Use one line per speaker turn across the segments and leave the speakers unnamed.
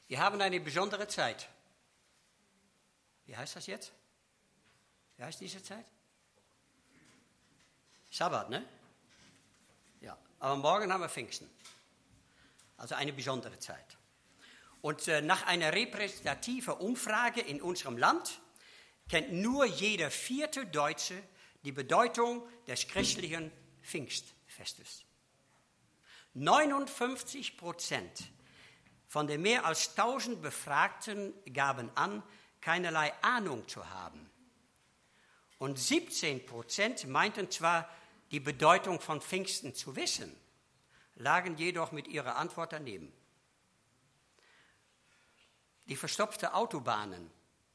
Wir haben eine besondere Zeit. Wie heißt das jetzt? Wie heißt diese Zeit? Sabbat, ne? Ja, aber morgen haben wir Pfingsten. Also eine besondere Zeit. Und nach einer repräsentativen Umfrage in unserem Land kennt nur jeder 4. Deutsche die Bedeutung des christlichen Pfingstfestes. 59% von den mehr als 1000 Befragten gaben an, keinerlei Ahnung zu haben. Und 17% meinten zwar, die Bedeutung von Pfingsten zu wissen, lagen jedoch mit ihrer Antwort daneben. Die verstopften Autobahnen,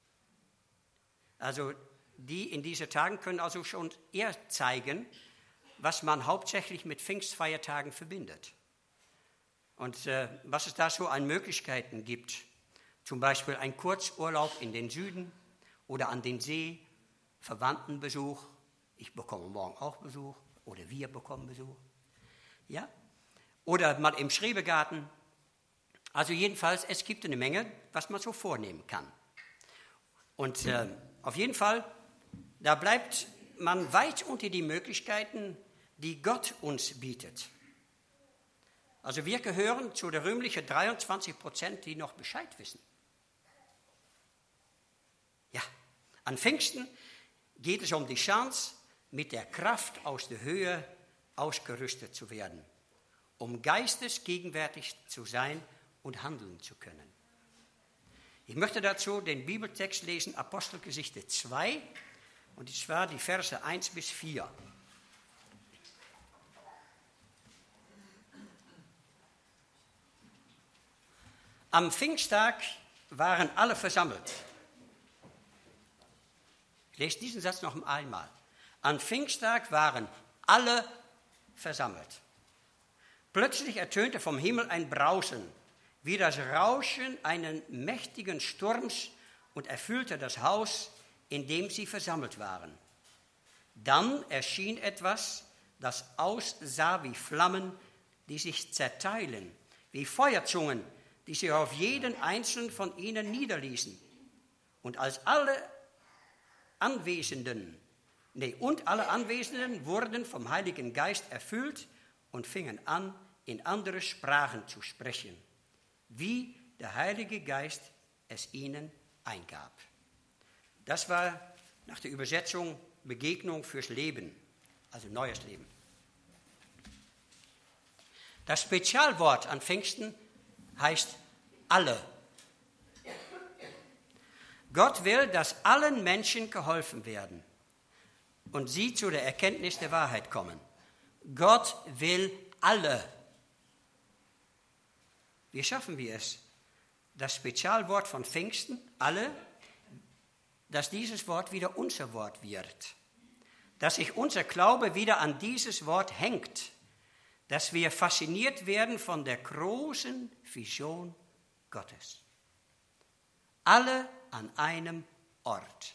also die in diesen Tagen können also schon eher zeigen, was man hauptsächlich mit Pfingstfeiertagen verbindet. Und was es da so an Möglichkeiten gibt, zum Beispiel ein Kurzurlaub in den Süden oder an den See, Verwandtenbesuch, ich bekomme morgen auch Besuch oder wir bekommen Besuch, ja? Oder mal im Schrebergarten. Also jedenfalls, es gibt eine Menge, was man so vornehmen kann. Und auf jeden Fall, da bleibt man weit unter die Möglichkeiten, die Gott uns bietet. Also wir gehören zu der rühmlichen 23%, die noch Bescheid wissen. Ja, an Pfingsten geht es um die Chance, mit der Kraft aus der Höhe ausgerüstet zu werden, um geistesgegenwärtig zu sein und handeln zu können. Ich möchte dazu den Bibeltext lesen, Apostelgeschichte 2, und zwar die Verse 1 bis 4. Am Pfingsttag waren alle versammelt. Ich lese diesen Satz noch einmal. Am Pfingsttag waren alle versammelt. Plötzlich ertönte vom Himmel ein Brausen, wie das Rauschen eines mächtigen Sturms, und erfüllte das Haus, in dem sie versammelt waren. Dann erschien etwas, das aussah wie Flammen, die sich zerteilen, wie Feuerzungen, die sich auf jeden einzelnen von ihnen niederließen. Und alle Anwesenden wurden vom Heiligen Geist erfüllt und fingen an, in andere Sprachen zu sprechen, wie der Heilige Geist es ihnen eingab. Das war nach der Übersetzung Begegnung fürs Leben, also neues Leben. Das Spezialwort an Pfingsten heißt alle. Gott will, dass allen Menschen geholfen werden und sie zu der Erkenntnis der Wahrheit kommen. Gott will alle. Wie schaffen wir es? Das Spezialwort von Pfingsten, alle, dass dieses Wort wieder unser Wort wird. Dass sich unser Glaube wieder an dieses Wort hängt. Dass wir fasziniert werden von der großen Vision Gottes. Alle an einem Ort.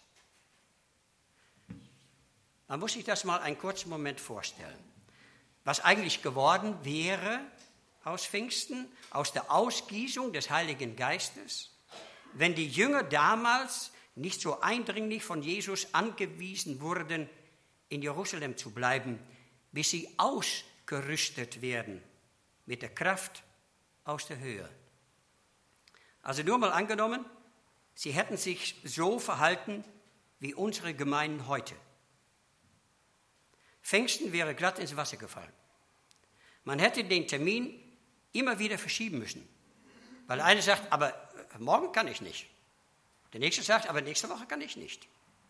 Man muss sich das mal einen kurzen Moment vorstellen. Was eigentlich geworden wäre aus Pfingsten, aus der Ausgießung des Heiligen Geistes, wenn die Jünger damals nicht so eindringlich von Jesus angewiesen wurden, in Jerusalem zu bleiben, bis sie ausgerüstet werden mit der Kraft aus der Höhe. Also nur mal angenommen, sie hätten sich so verhalten wie unsere Gemeinden heute. Pfingsten wäre glatt ins Wasser gefallen. Man hätte den Termin immer wieder verschieben müssen. Weil der eine sagt, aber morgen kann ich nicht. Der nächste sagt, aber nächste Woche kann ich nicht.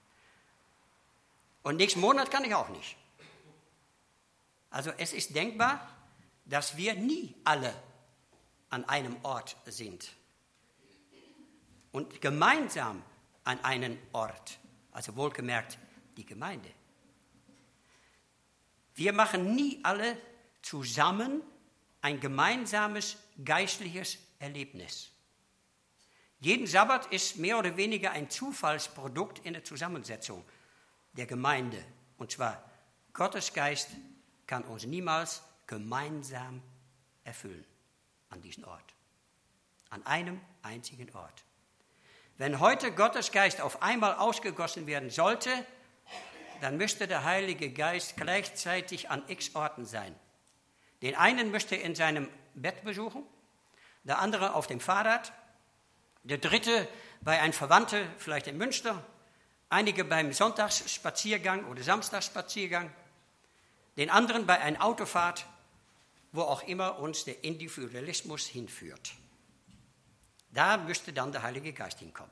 Und nächsten Monat kann ich auch nicht. Also es ist denkbar, dass wir nie alle an einem Ort sind. Und gemeinsam an einen Ort. Also wohlgemerkt die Gemeinde. Wir machen nie alle zusammen ein gemeinsames geistliches Erlebnis. Jeden Sabbat ist mehr oder weniger ein Zufallsprodukt in der Zusammensetzung der Gemeinde. Und zwar, Gottes Geist kann uns niemals gemeinsam erfüllen an diesem Ort. an einem einzigen Ort. Wenn heute Gottes Geist auf einmal ausgegossen werden sollte, dann müsste der Heilige Geist gleichzeitig an x Orten sein. Den einen müsste er in seinem Bett besuchen, der andere auf dem Fahrrad, der dritte bei einem Verwandten, vielleicht in Münster, einige beim Sonntagsspaziergang oder Samstagsspaziergang, den anderen bei einer Autofahrt, wo auch immer uns der Individualismus hinführt. Da müsste dann der Heilige Geist hinkommen.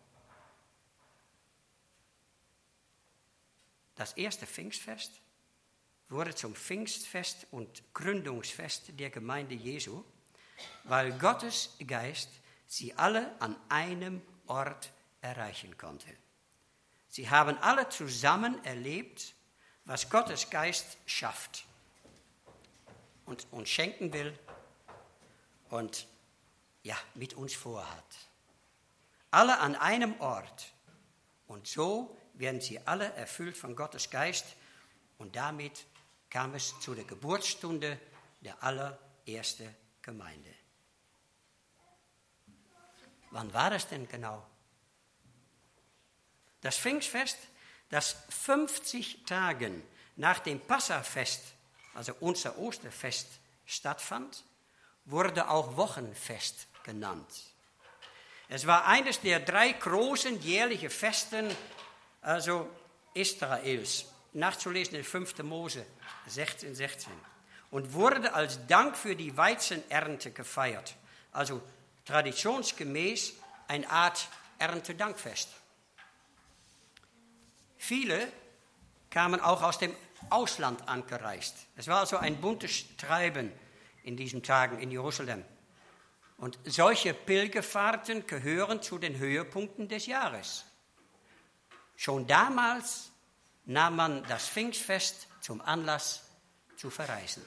Das erste Pfingstfest wurde zum Pfingstfest und Gründungsfest der Gemeinde Jesu, weil Gottes Geist sie alle an einem Ort erreichen konnte. Sie haben alle zusammen erlebt, was Gottes Geist schafft und uns schenken will und mit uns vorhat. Alle an einem Ort. Und so werden sie alle erfüllt von Gottes Geist und damit kam es zu der Geburtsstunde der allerersten Gemeinde. Wann war das denn genau? Das Pfingstfest, das 50 Tage nach dem Passafest, also unser Osterfest, stattfand, wurde auch Wochenfest genannt. Es war eines der 3 großen jährlichen Festen, also Israels, nachzulesen in 5. Mose 16,16, und wurde als Dank für die Weizenernte gefeiert, also traditionsgemäß eine Art Erntedankfest. Viele kamen auch aus dem Ausland angereist. Es war also ein buntes Treiben in diesen Tagen in Jerusalem. Und solche Pilgerfahrten gehören zu den Höhepunkten des Jahres. Schon damals nahm man das Pfingstfest zum Anlass zu verreisen.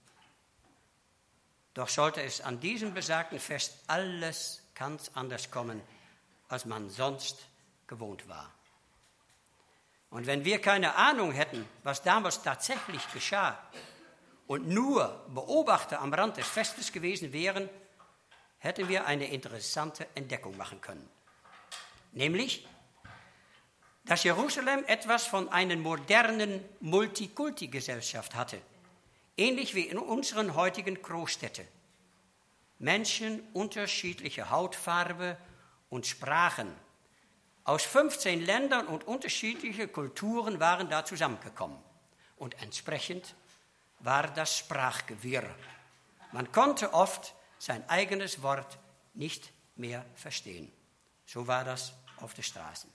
Doch sollte es an diesem besagten Fest alles ganz anders kommen, als man sonst gewohnt war. Und wenn wir keine Ahnung hätten, was damals tatsächlich geschah und nur Beobachter am Rand des Festes gewesen wären, hätten wir eine interessante Entdeckung machen können. Nämlich, dass Jerusalem etwas von einer modernen Multikulti-Gesellschaft hatte, ähnlich wie in unseren heutigen Großstädten. Menschen unterschiedlicher Hautfarbe und Sprachen aus 15 Ländern und unterschiedliche Kulturen waren da zusammengekommen. Und entsprechend war das Sprachgewirr. Man konnte oft sein eigenes Wort nicht mehr verstehen. So war das auf den Straßen.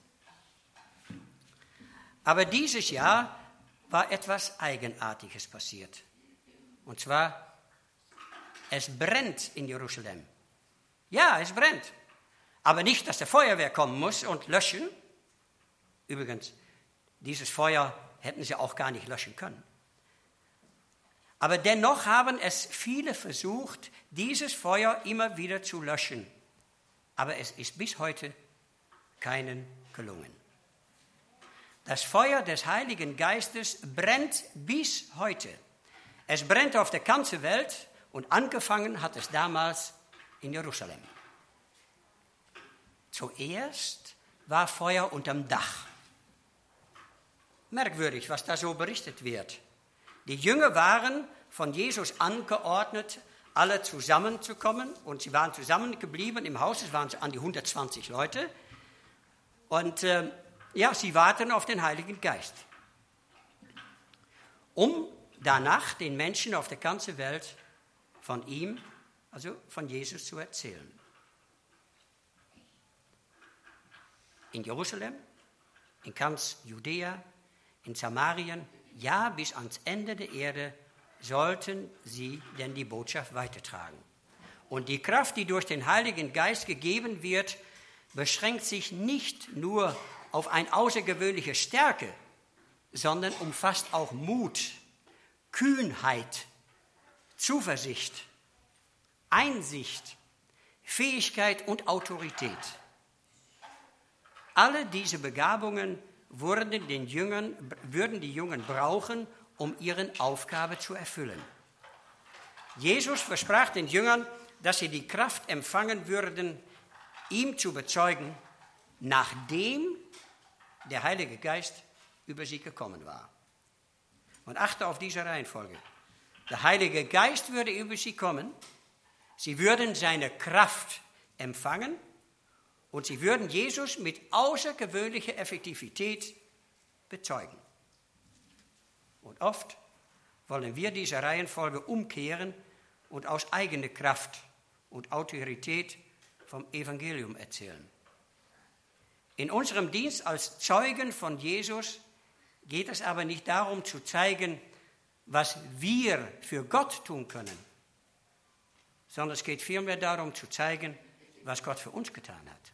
Aber dieses Jahr war etwas Eigenartiges passiert. Und zwar, es brennt in Jerusalem. Ja, es brennt. Aber nicht, dass der Feuerwehr kommen muss und löschen. Übrigens, dieses Feuer hätten sie auch gar nicht löschen können. Aber dennoch haben es viele versucht, dieses Feuer immer wieder zu löschen. Aber es ist bis heute keinen gelungen. Das Feuer des Heiligen Geistes brennt bis heute. Es brennt auf der ganzen Welt und angefangen hat es damals in Jerusalem. Zuerst war Feuer unterm Dach. Merkwürdig, was da so berichtet wird. Die Jünger waren von Jesus angeordnet, alle zusammenzukommen. Und sie waren zusammengeblieben im Haus. Es waren an die 120 Leute. Und sie warten auf den Heiligen Geist, um danach den Menschen auf der ganzen Welt von ihm, also von Jesus, zu erzählen. In Jerusalem, in ganz Judäa, in Samarien, ja, bis ans Ende der Erde sollten sie denn die Botschaft weitertragen. Und die Kraft, die durch den Heiligen Geist gegeben wird, beschränkt sich nicht nur auf eine außergewöhnliche Stärke, sondern umfasst auch Mut, Kühnheit, Zuversicht, Einsicht, Fähigkeit und Autorität. Alle diese Begabungen würden die Jünger brauchen, um ihre Aufgabe zu erfüllen. Jesus versprach den Jüngern, dass sie die Kraft empfangen würden, ihm zu bezeugen, nachdem der Heilige Geist über sie gekommen war. Und achte auf diese Reihenfolge. Der Heilige Geist würde über sie kommen, sie würden seine Kraft empfangen und sie würden Jesus mit außergewöhnlicher Effektivität bezeugen. Und oft wollen wir diese Reihenfolge umkehren und aus eigener Kraft und Autorität vom Evangelium erzählen. In unserem Dienst als Zeugen von Jesus geht es aber nicht darum zu zeigen, was wir für Gott tun können, sondern es geht vielmehr darum zu zeigen, was Gott für uns getan hat.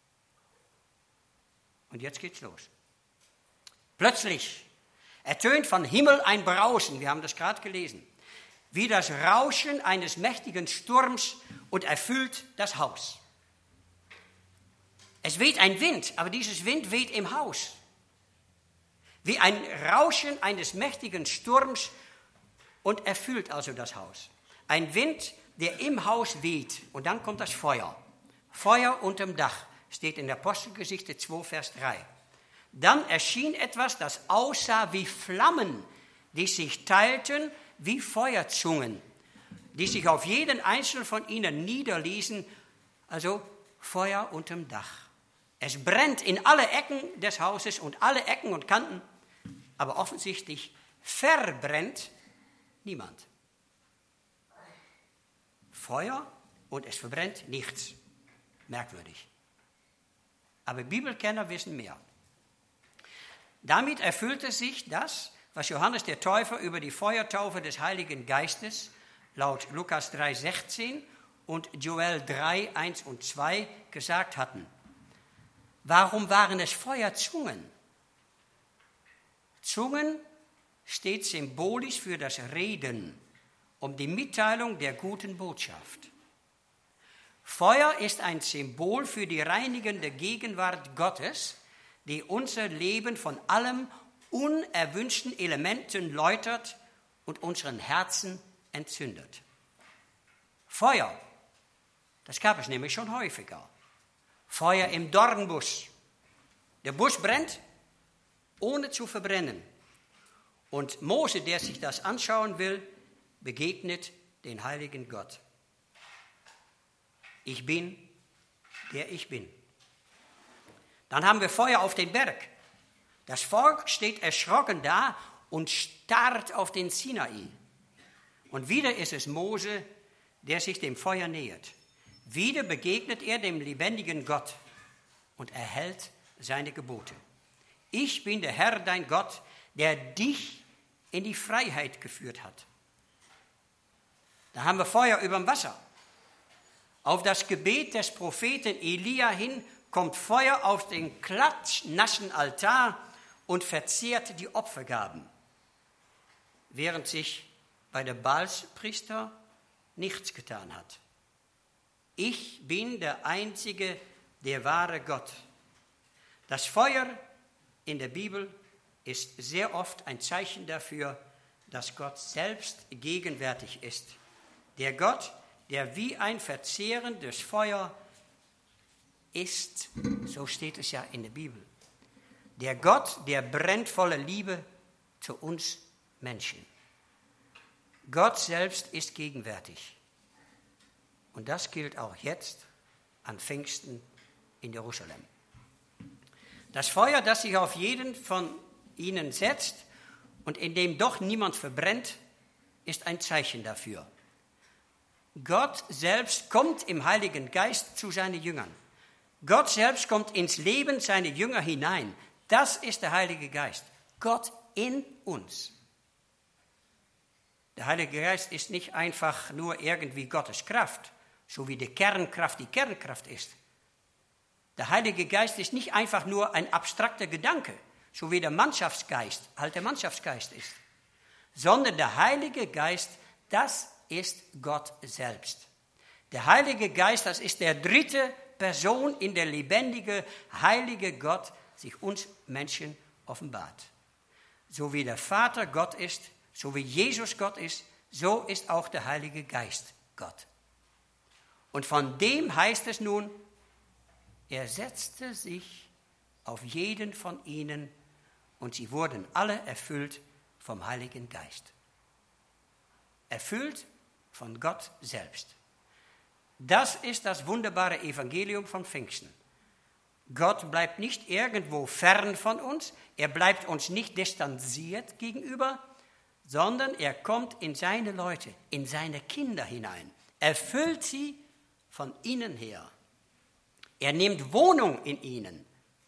Und jetzt geht's los. Plötzlich ertönt vom Himmel ein Brausen, wir haben das gerade gelesen, wie das Rauschen eines mächtigen Sturms und erfüllt das Haus. Es weht ein Wind, aber dieses Wind weht im Haus. Wie ein Rauschen eines mächtigen Sturms und erfüllt also das Haus. Ein Wind, der im Haus weht. Und dann kommt das Feuer. Feuer unterm Dach, steht in der Apostelgeschichte 2, Vers 3. Dann erschien etwas, das aussah wie Flammen, die sich teilten wie Feuerzungen, die sich auf jeden einzelnen von ihnen niederließen, also Feuer unterm Dach. Es brennt in alle Ecken des Hauses und alle Ecken und Kanten, aber offensichtlich verbrennt niemand. Feuer und es verbrennt nichts. Merkwürdig. Aber Bibelkenner wissen mehr. Damit erfüllte sich das, was Johannes der Täufer über die Feuertaufe des Heiligen Geistes laut Lukas 3,16 und Joel 3, 1 und 2 gesagt hatten. Warum waren es Feuerzungen? Zungen steht symbolisch für das Reden, um die Mitteilung der guten Botschaft. Feuer ist ein Symbol für die reinigende Gegenwart Gottes, die unser Leben von allem unerwünschten Elementen läutert und unseren Herzen entzündet. Feuer, das gab es nämlich schon häufiger. Feuer im Dornbusch. Der Busch brennt, ohne zu verbrennen. Und Mose, der sich das anschauen will, begegnet den heiligen Gott. Ich bin, der ich bin. Dann haben wir Feuer auf den Berg. Das Volk steht erschrocken da und starrt auf den Sinai. Und wieder ist es Mose, der sich dem Feuer nähert. Wieder begegnet er dem lebendigen Gott und erhält seine Gebote. Ich bin der Herr, dein Gott, der dich in die Freiheit geführt hat. Da haben wir Feuer über dem Wasser. Auf das Gebet des Propheten Elia hin kommt Feuer auf den klatschnassen Altar und verzehrt die Opfergaben, während sich bei der Baalspriester nichts getan hat. Ich bin der einzige, der wahre Gott. Das Feuer in der Bibel ist sehr oft ein Zeichen dafür, dass Gott selbst gegenwärtig ist. Der Gott, der wie ein verzehrendes Feuer ist, so steht es ja in der Bibel. Der Gott, der brennt voller Liebe zu uns Menschen. Gott selbst ist gegenwärtig. Und das gilt auch jetzt an Pfingsten in Jerusalem. Das Feuer, das sich auf jeden von ihnen setzt und in dem doch niemand verbrennt, ist ein Zeichen dafür. Gott selbst kommt im Heiligen Geist zu seinen Jüngern. Gott selbst kommt ins Leben seiner Jünger hinein. Das ist der Heilige Geist. Gott in uns. Der Heilige Geist ist nicht einfach nur irgendwie Gottes Kraft, so wie die Kernkraft ist. Der Heilige Geist ist nicht einfach nur ein abstrakter Gedanke, so wie der Mannschaftsgeist ist, sondern der Heilige Geist, das ist Gott selbst. Der Heilige Geist, das ist der dritte Person, in der lebendige, heilige Gott sich uns Menschen offenbart. So wie der Vater Gott ist, so wie Jesus Gott ist, so ist auch der Heilige Geist Gott. Und von dem heißt es nun, er setzte sich auf jeden von ihnen und sie wurden alle erfüllt vom Heiligen Geist. Erfüllt von Gott selbst. Das ist das wunderbare Evangelium von Pfingsten. Gott bleibt nicht irgendwo fern von uns, er bleibt uns nicht distanziert gegenüber, sondern er kommt in seine Leute, in seine Kinder hinein, erfüllt sie von innen her. Er nimmt Wohnung in ihnen,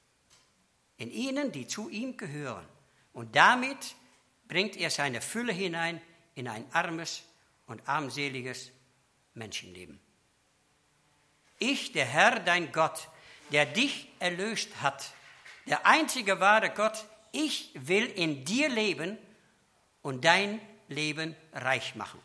die zu ihm gehören. Und damit bringt er seine Fülle hinein in ein armes und armseliges Menschenleben. Ich, der Herr, dein Gott, der dich erlöst hat, der einzige wahre Gott, ich will in dir leben und dein Leben reich machen.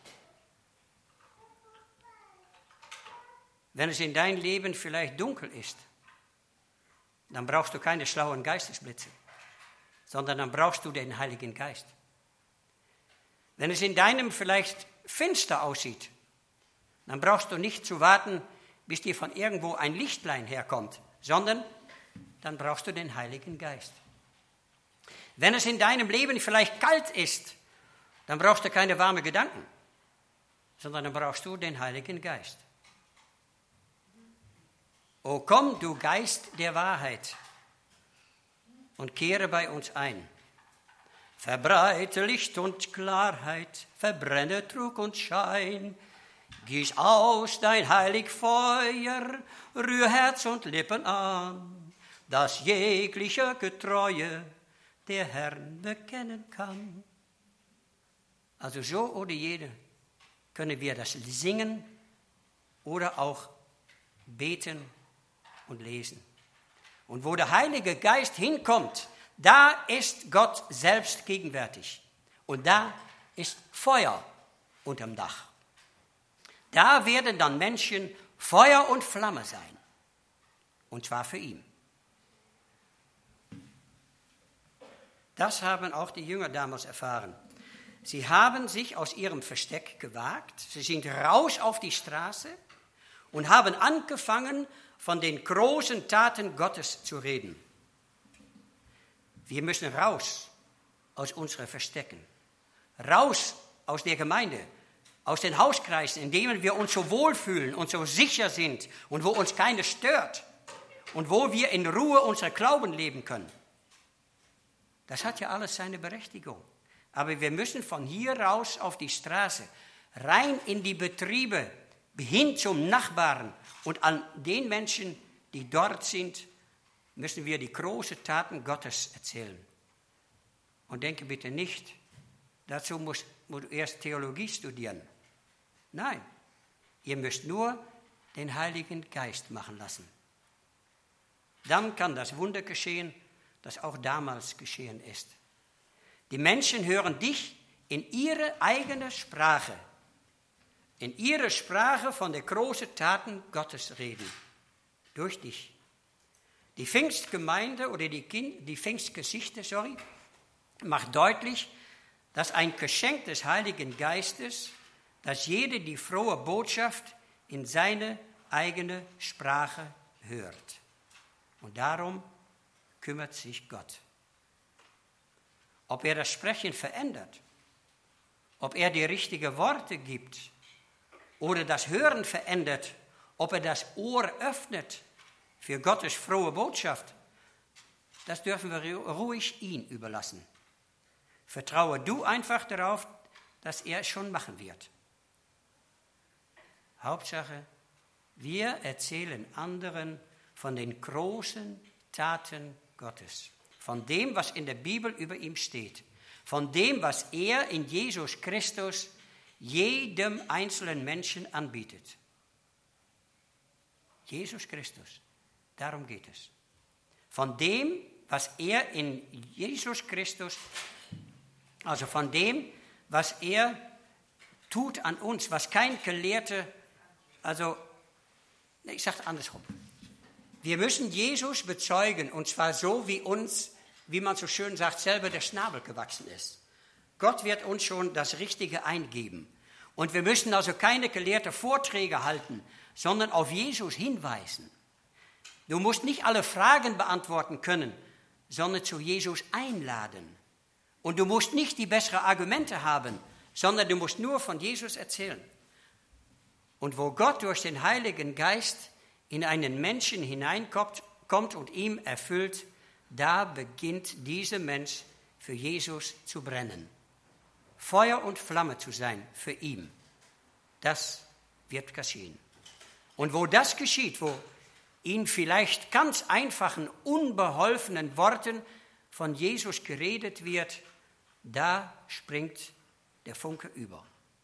Wenn es in dein Leben vielleicht dunkel ist, dann brauchst du keine schlauen Geistesblitze, sondern dann brauchst du den Heiligen Geist. Wenn es in deinem vielleicht finster aussieht, dann brauchst du nicht zu warten, bis dir von irgendwo ein Lichtlein herkommt, sondern dann brauchst du den Heiligen Geist. Wenn es in deinem Leben vielleicht kalt ist, dann brauchst du keine warmen Gedanken, sondern dann brauchst du den Heiligen Geist. O komm, du Geist der Wahrheit, und kehre bei uns ein. Verbreite Licht und Klarheit, verbrenne Trug und Schein. Gieß aus dein heilig Feuer, rühr Herz und Lippen an, dass jegliche Getreue der Herrn bekennen kann. Also so oder jede können wir das singen oder auch beten und lesen. Und wo der Heilige Geist hinkommt, da ist Gott selbst gegenwärtig. Und da ist Feuer unterm Dach. Da werden dann Menschen Feuer und Flamme sein. Und zwar für ihn. Das haben auch die Jünger damals erfahren. Sie haben sich aus ihrem Versteck gewagt. Sie sind raus auf die Straße und haben angefangen, von den großen Taten Gottes zu reden. Wir müssen raus aus unseren Verstecken. Raus aus der Gemeinde. Aus den Hauskreisen, in denen wir uns so wohlfühlen und so sicher sind und wo uns keiner stört und wo wir in Ruhe unser Glauben leben können. Das hat ja alles seine Berechtigung. Aber wir müssen von hier raus auf die Straße, rein in die Betriebe, hin zum Nachbarn und an den Menschen, die dort sind, müssen wir die großen Taten Gottes erzählen. Und denke bitte nicht, dazu musst du erst Theologie studieren. Nein, ihr müsst nur den Heiligen Geist machen lassen. Dann kann das Wunder geschehen, das auch damals geschehen ist. Die Menschen hören dich in ihre eigene Sprache, in ihre Sprache von den großen Taten Gottes reden, durch dich. Die Pfingstgemeinde oder die Pfingstgeschichte, macht deutlich, dass ein Geschenk des Heiligen Geistes, dass jeder die frohe Botschaft in seine eigene Sprache hört. Und darum kümmert sich Gott. Ob er das Sprechen verändert, ob er die richtigen Worte gibt oder das Hören verändert, ob er das Ohr öffnet für Gottes frohe Botschaft, das dürfen wir ruhig ihm überlassen. Vertraue du einfach darauf, dass er es schon machen wird. Hauptsache, wir erzählen anderen von den großen Taten Gottes, von dem, was in der Bibel über ihm steht, von dem, was er in Jesus Christus jedem einzelnen Menschen anbietet. Jesus Christus, darum geht es. Von dem, was er in Jesus Christus, also von dem, was er tut an uns, was kein Gelehrter, ich sage andersrum. Wir müssen Jesus bezeugen, und zwar so, wie uns, wie man so schön sagt, selber der Schnabel gewachsen ist. Gott wird uns schon das Richtige eingeben. Und wir müssen also keine gelehrten Vorträge halten, sondern auf Jesus hinweisen. Du musst nicht alle Fragen beantworten können, sondern zu Jesus einladen. Und du musst nicht die besseren Argumente haben, sondern du musst nur von Jesus erzählen. Und wo Gott durch den Heiligen Geist in einen Menschen hineinkommt und ihm erfüllt, da beginnt dieser Mensch für Jesus zu brennen. Feuer und Flamme zu sein für ihn. Das wird geschehen. Und wo das geschieht, wo in vielleicht ganz einfachen, unbeholfenen Worten von Jesus geredet wird, da springt der Funke über.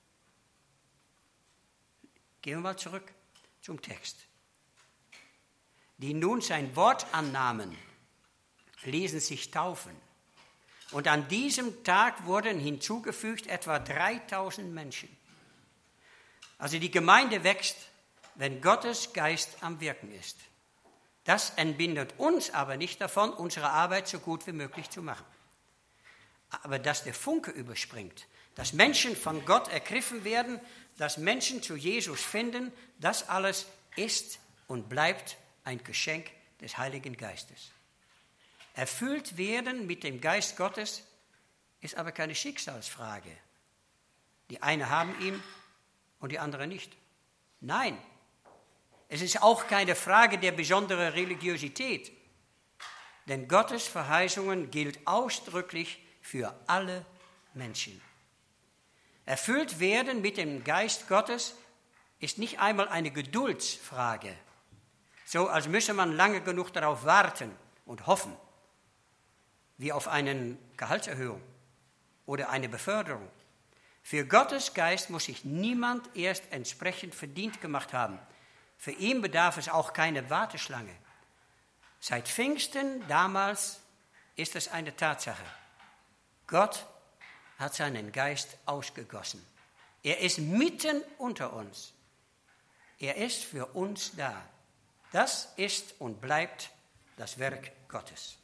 Gehen wir mal zurück zum Text. Die nun sein Wort annahmen, ließen sich taufen. Und an diesem Tag wurden hinzugefügt etwa 3000 Menschen. Also die Gemeinde wächst, wenn Gottes Geist am Wirken ist. Das entbindet uns aber nicht davon, unsere Arbeit so gut wie möglich zu machen. Aber dass der Funke überspringt, dass Menschen von Gott ergriffen werden, dass Menschen zu Jesus finden, das alles ist und bleibt ein Geschenk des Heiligen Geistes. Erfüllt werden mit dem Geist Gottes ist aber keine Schicksalsfrage. Die einen haben ihn und die anderen nicht. Nein, es ist auch keine Frage der besonderen Religiosität, denn Gottes Verheißungen gilt ausdrücklich für alle Menschen. Erfüllt werden mit dem Geist Gottes ist nicht einmal eine Geduldsfrage, so als müsse man lange genug darauf warten und hoffen, wie auf eine Gehaltserhöhung oder eine Beförderung. Für Gottes Geist muss sich niemand erst entsprechend verdient gemacht haben. Für ihn bedarf es auch keine Warteschlange. Seit Pfingsten damals ist es eine Tatsache. Gott hat seinen Geist ausgegossen. Er ist mitten unter uns. Er ist für uns da. Das ist und bleibt das Werk Gottes.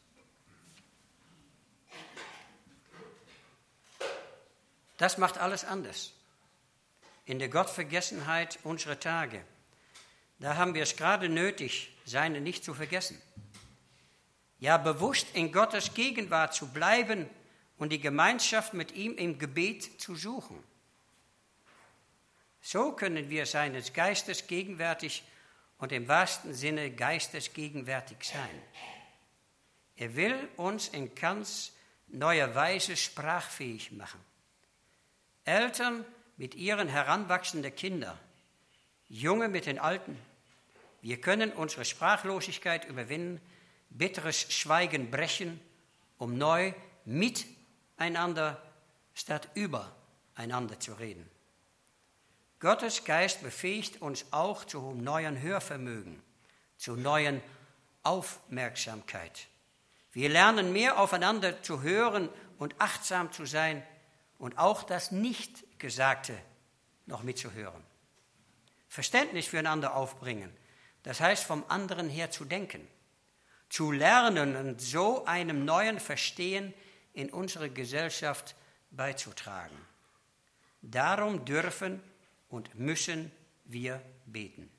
Das macht alles anders. In der Gottvergessenheit unserer Tage, da haben wir es gerade nötig, seine nicht zu vergessen. Ja, bewusst in Gottes Gegenwart zu bleiben und die Gemeinschaft mit ihm im Gebet zu suchen. So können wir seines Geistes gegenwärtig und im wahrsten Sinne geistesgegenwärtig sein. Er will uns in ganz neuer Weise sprachfähig machen. Eltern mit ihren heranwachsenden Kindern, Junge mit den Alten. Wir können unsere Sprachlosigkeit überwinden, bitteres Schweigen brechen, um neu miteinander statt übereinander zu reden. Gottes Geist befähigt uns auch zu neuem Hörvermögen, zu neuen Aufmerksamkeit. Wir lernen mehr aufeinander zu hören und achtsam zu sein und auch das Nicht-Gesagte noch mitzuhören. Verständnis füreinander aufbringen, das heißt vom anderen her zu denken, zu lernen und so einem neuen Verstehen in unsere Gesellschaft beizutragen. Darum dürfen und müssen wir beten.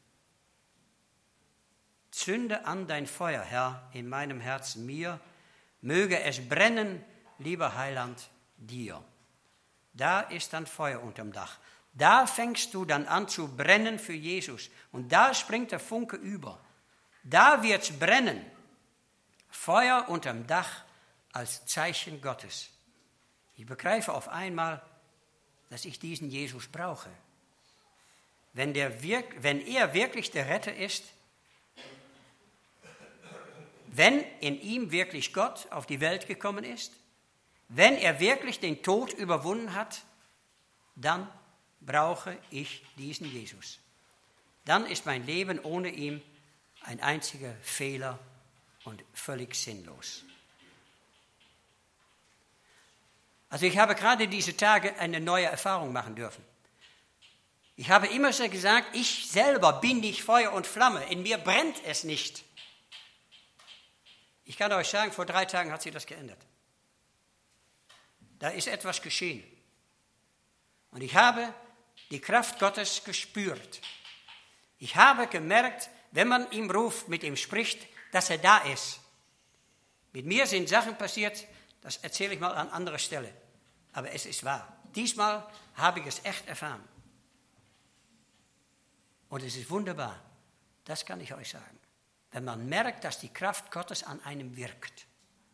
Zünde an dein Feuer, Herr, in meinem Herzen mir, möge es brennen, lieber Heiland, dir. Da ist dann Feuer unterm Dach. Da fängst du dann an zu brennen für Jesus. Und da springt der Funke über. Da wird's brennen. Feuer unterm Dach als Zeichen Gottes. Ich begreife auf einmal, dass ich diesen Jesus brauche. Wenn er wirklich der Retter ist, wenn in ihm wirklich Gott auf die Welt gekommen ist, wenn er wirklich den Tod überwunden hat, dann brauche ich diesen Jesus. Dann ist mein Leben ohne ihn ein einziger Fehler und völlig sinnlos. Also ich habe gerade diese Tage eine neue Erfahrung machen dürfen. Ich habe immer so gesagt, ich selber bin nicht Feuer und Flamme, in mir brennt es nicht. Ich kann euch sagen, vor 3 Tagen hat sich das geändert. Da ist etwas geschehen. Und ich habe die Kraft Gottes gespürt. Ich habe gemerkt, wenn man ihm ruft, mit ihm spricht, dass er da ist. Mit mir sind Sachen passiert, das erzähle ich mal an anderer Stelle. Aber es ist wahr. Diesmal habe ich es echt erfahren. Und es ist wunderbar. Das kann ich euch sagen. Wenn man merkt, dass die Kraft Gottes an einem wirkt.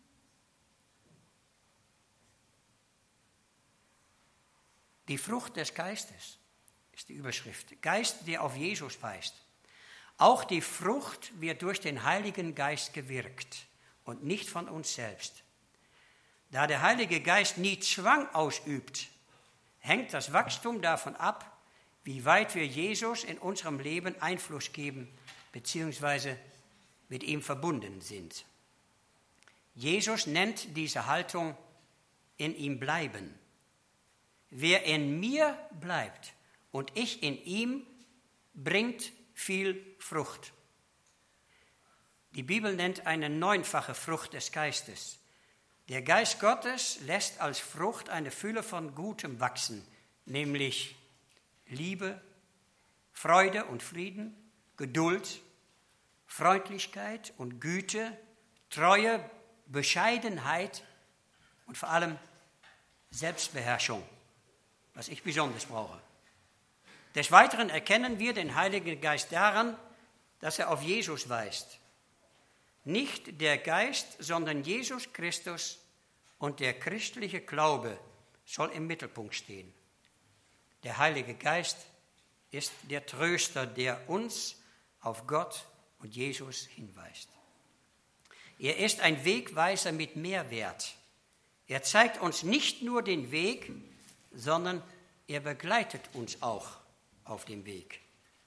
Die Frucht des Geistes ist die Überschrift. Geist, der auf Jesus weist. Auch die Frucht wird durch den Heiligen Geist gewirkt und nicht von uns selbst. Da der Heilige Geist nie Zwang ausübt, hängt das Wachstum davon ab, wie weit wir Jesus in unserem Leben Einfluss geben bzw. mit ihm verbunden sind. Jesus nennt diese Haltung in ihm bleiben. Wer in mir bleibt und ich in ihm, bringt viel Frucht. Die Bibel nennt eine 9-fache Frucht des Geistes. Der Geist Gottes lässt als Frucht eine Fülle von Gutem wachsen, nämlich Liebe, Freude und Frieden, Geduld, Freundlichkeit und Güte, Treue, Bescheidenheit und vor allem Selbstbeherrschung, was ich besonders brauche. Des Weiteren erkennen wir den Heiligen Geist daran, dass er auf Jesus weist. Nicht der Geist, sondern Jesus Christus und der christliche Glaube soll im Mittelpunkt stehen. Der Heilige Geist ist der Tröster, der uns auf Gott und Jesus hinweist. Er ist ein Wegweiser mit Mehrwert. Er zeigt uns nicht nur den Weg, sondern er begleitet uns auch auf dem Weg.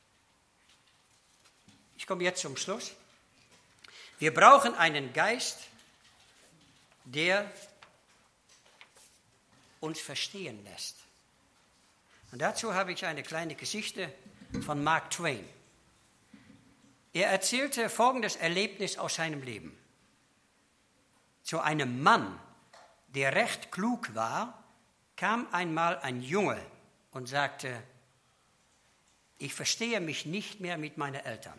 Ich komme jetzt zum Schluss. Wir brauchen einen Geist, der uns verstehen lässt. Und dazu habe ich eine kleine Geschichte von Mark Twain. Er erzählte folgendes Erlebnis aus seinem Leben. Zu einem Mann, der recht klug war, kam einmal ein Junge und sagte: Ich verstehe mich nicht mehr mit meinen Eltern.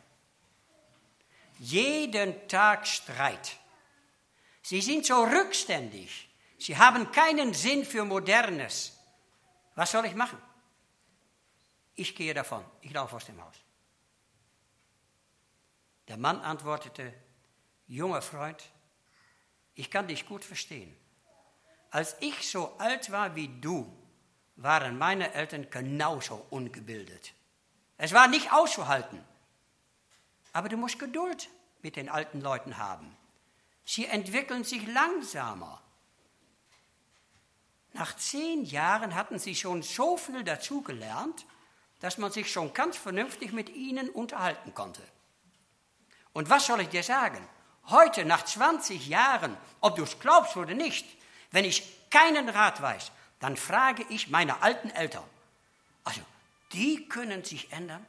Jeden Tag Streit. Sie sind so rückständig. Sie haben keinen Sinn für Modernes. Was soll ich machen? Ich gehe davon. Ich laufe aus dem Haus. Der Mann antwortete: Junger Freund, ich kann dich gut verstehen. Als ich so alt war wie du, waren meine Eltern genauso ungebildet. Es war nicht auszuhalten. Aber du musst Geduld mit den alten Leuten haben. Sie entwickeln sich langsamer. Nach 10 Jahren hatten sie schon so viel dazugelernt, dass man sich schon ganz vernünftig mit ihnen unterhalten konnte. Und was soll ich dir sagen? Heute, nach 20 Jahren, ob du es glaubst oder nicht, wenn ich keinen Rat weiß, dann frage ich meine alten Eltern. Also, die können sich ändern.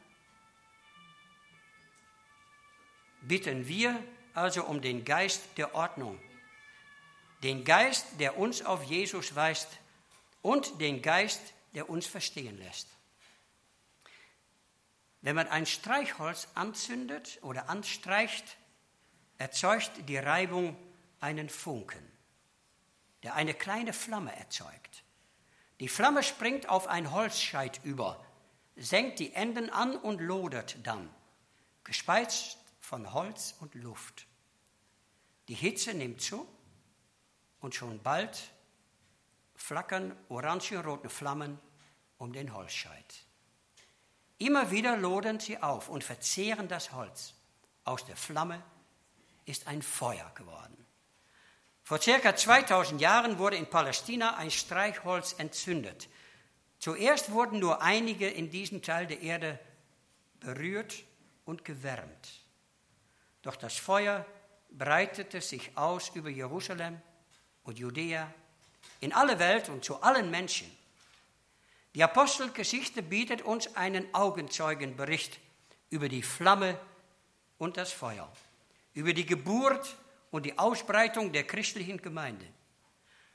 Bitten wir also um den Geist der Ordnung, den Geist, der uns auf Jesus weist und den Geist, der uns verstehen lässt. Wenn man ein Streichholz anzündet oder anstreicht, erzeugt die Reibung einen Funken, der eine kleine Flamme erzeugt. Die Flamme springt auf ein Holzscheit über, senkt die Enden an und lodert dann, gespeist von Holz und Luft. Die Hitze nimmt zu und schon bald flackern orange-rote Flammen um den Holzscheit. Immer wieder lodern sie auf und verzehren das Holz. Aus der Flamme ist ein Feuer geworden. Vor ca. 2000 Jahren wurde in Palästina ein Streichholz entzündet. Zuerst wurden nur einige in diesem Teil der Erde berührt und gewärmt. Doch das Feuer breitete sich aus über Jerusalem und Judäa, in alle Welt und zu allen Menschen. Die Apostelgeschichte bietet uns einen Augenzeugenbericht über die Flamme und das Feuer, über die Geburt und die Ausbreitung der christlichen Gemeinde.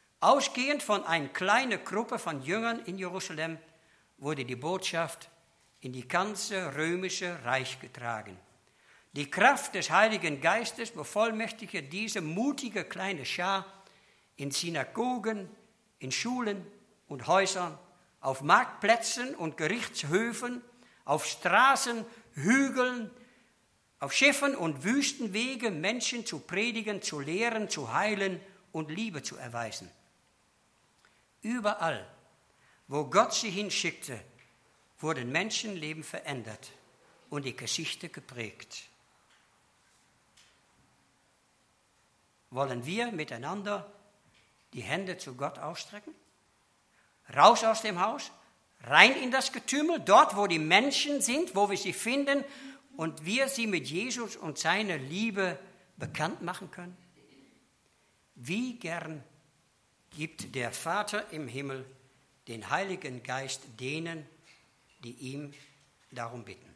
Ausgehend von einer kleinen Gruppe von Jüngern in Jerusalem wurde die Botschaft in die ganze römische Reich getragen. Die Kraft des Heiligen Geistes bevollmächtigte diese mutige kleine Schar in Synagogen, in Schulen und Häusern, auf Marktplätzen und Gerichtshöfen, auf Straßen, Hügeln, auf Schiffen und Wüstenwegen Menschen zu predigen, zu lehren, zu heilen und Liebe zu erweisen. Überall, wo Gott sie hinschickte, wurden Menschenleben verändert und die Geschichte geprägt. Wollen wir miteinander die Hände zu Gott ausstrecken? Raus aus dem Haus, rein in das Getümmel, dort, wo die Menschen sind, wo wir sie finden und wir sie mit Jesus und seiner Liebe bekannt machen können? Wie gern gibt der Vater im Himmel den Heiligen Geist denen, die ihm darum bitten.